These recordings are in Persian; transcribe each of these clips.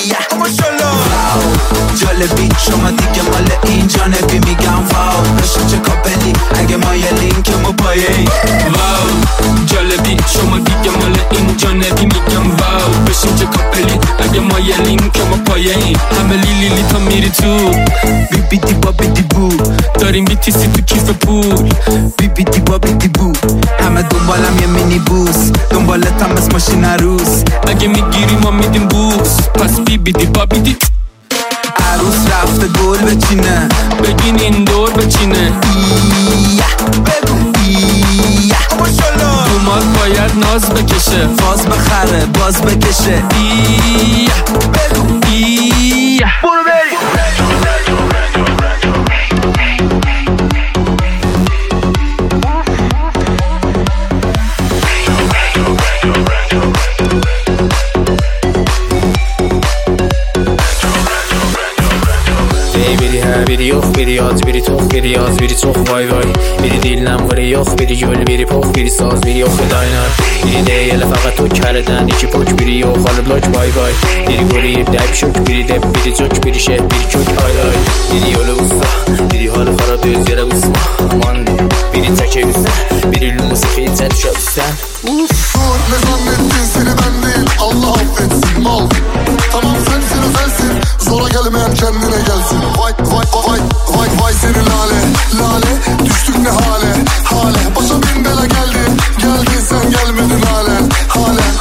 جالبی شما دیگه مال اینجا نبی میگم واو بشین چه کاپلی اگه ما یه لینکمو پایین واو جالبی شما دیگه مال اینجا نبی میگم واو بشین چه کاپلی اگه ما یه لینکمو پایین همه لیلی تا میری تو بی بی دی با بی دی بو داریم بیتیسی تو کیف پول بی بی دی با بی دی بو همه دنبالم یه مینی بوس دنبالتم از ماشین عروس اگه میگیری ما میدیم بوس پس بی بی دی با بی دی عروس رفته گل بچینه بگین این دور بچینه بگو دومات باید ناز بکشه فاز بخره باز بکشه بگو برو بریم biri yox, biri ac, biri tox, biri yaz, biri çox vay vay. Biri dildən vırı yox, biri gül, biri pox, biri saz, biri yox edaynar. Biri deyil fəqət o kərədən, iki poç, biri yox, alıb loç vay vay. Biri qoruyub dəb şök, biri dəb, biri cök, biri şeh, biri kök ay ay. Biri yolu usta, biri halı xarab öz yerə usma. Aman biri çəkə üstə, biri lumusu xeycə düşə üstən. Dur ne zannettin seni ben değil Allah affetsin mal. Tamam sensin özelsin zora gelmeyen kendine gelsin. Vay vay vay vay vay seni lale lale düştük ne hale hale. Başa bin bela geldi geldin sen gelmedin halen halen.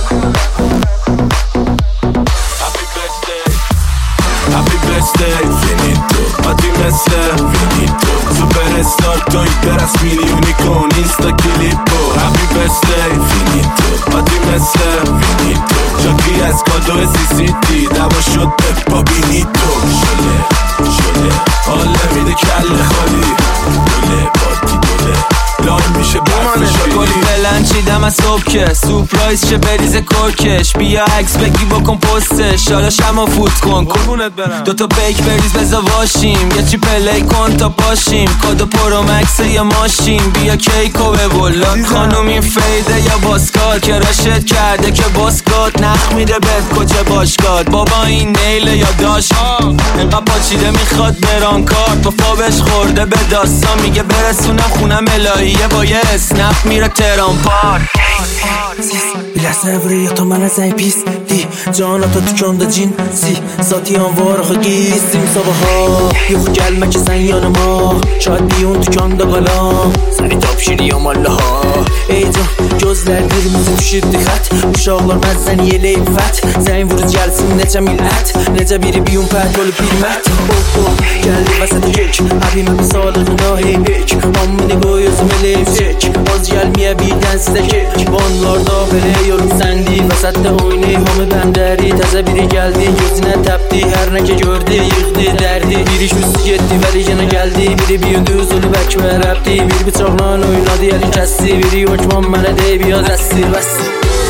Happy birthday, finito. A ti mesle, finito. Superstar, toi teraz milioni con Insta clipo. Happy birthday, finito. A ti mesle, finito. Giochi a scodo e si davo shot e babinito. Şöyle, alle vide kelle khali. Dole, parti dole. لان میشه گلی بلند چیدم از صبح که سورپرایز شه بریز کوکش بیا عکس بگی بکن پستش شالاشم و فوت کن قربونت برم دوتا پیک بریز بزا واشیم یه چی پلی کن تا پاشیم کادو پرو مکس یه ماشین بیا کیکو به ولاد خانوم این فیده یا باسکات که راشد کرده که باسکات نخ میده بهت کجا باشگاد بابا این نیله یا داشت انقدر پاچیده میخواد بران کارت با فابش خورده به داستان میگه برسونم خونم الهیه با یه اسنپ میره تهران پارک Bilhassa vriyato mana zay pis Di canata tükanda cinsi Satiyan var axı giysim sabaha Yox gəlmə ki sən yanıma Şahid biyun tükanda qalam Səni tapşiriyam Allaha Ey can gözlər qırmızı düşürdü xət Uşaqlar məzzəni yeləyib fət Zəyn vuruz gəlsin necə millət Necə biri biyun pət olub bilmət Gəldi vəsədə kek Əbimə bir sağlığına heybek Ammini qoy özüm eləyim çek Az gəlməyə birdən sizə kek Vanlarda belə yorum səndi Vəsətdə oynayıb hamı bəndəri Təzə biri gəldi gözünə təpdi Hər nə ki gördü yıxdı dərdi Biri şüssü getdi vəli yenə gəldi Biri bir düz olub əkvə rəbdi Bir bıçaqla oynadı yəli kəsdi Biri yoçman mənə deyib ya dəssi bəssi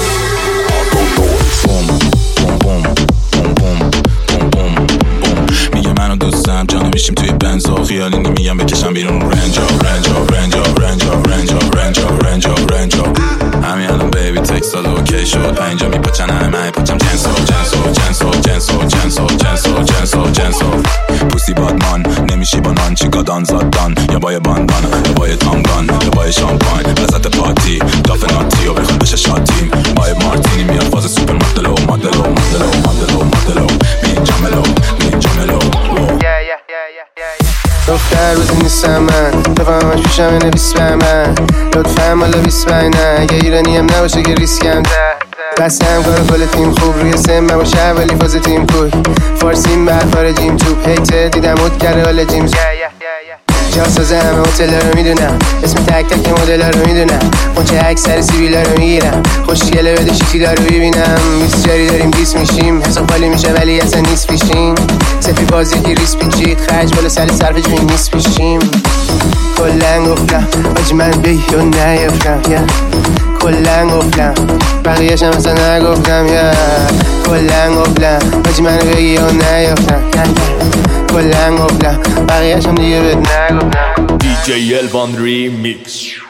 میگه منو دوستم جانو میشیم توی بنزا خیالی نمیگم بکشم بیرون رنجا همین الان بیبی تکستال اوکی شد پنجا میپچن همه پچم جنسو پوسی بادمان نمیشی با نان چیکا دان زادان یا بای باندان یا بای تامگان یا بای شامپاین وسط پارتی داف ناتی و بخواد بشه شاتیم بای مارتینی میاد فاز سوپر مدلو مینجاملو دختر روزی نیستم من بفهمش پیشم نویس به من لطفا مالا 20 نه اگه ایرانیم نباشه که ریسکم قسم کار کل تیم خوب روی سم باشه ولی فاز تیم کوی فارسیم بر خارجیم توپ هیته دیدم اوت کرده حالا جیمز جاسازه همه هتل رو میدونم اسم تک تک مدل رو میدونم اونچه اکثر سیبیل رو میگیرم خوشگله بده شیکی دارو ببینم 20 جاری داریم 20 میشیم حساب خالی میشه ولی اصلا نیست پیشیم سفی بازی که ریس پیچید خرج بالا سر صرف جوی نیست پیشیم کلن گفتم آجی من بیو نیفتم کلن گفتم بقیه‌ش هم اصلا نگفتم کلن گفتم آجی من بیو نیفتم کلن گفتم بقیه‌ش هم دیگه بهت نگفتم DJ Elvan Remix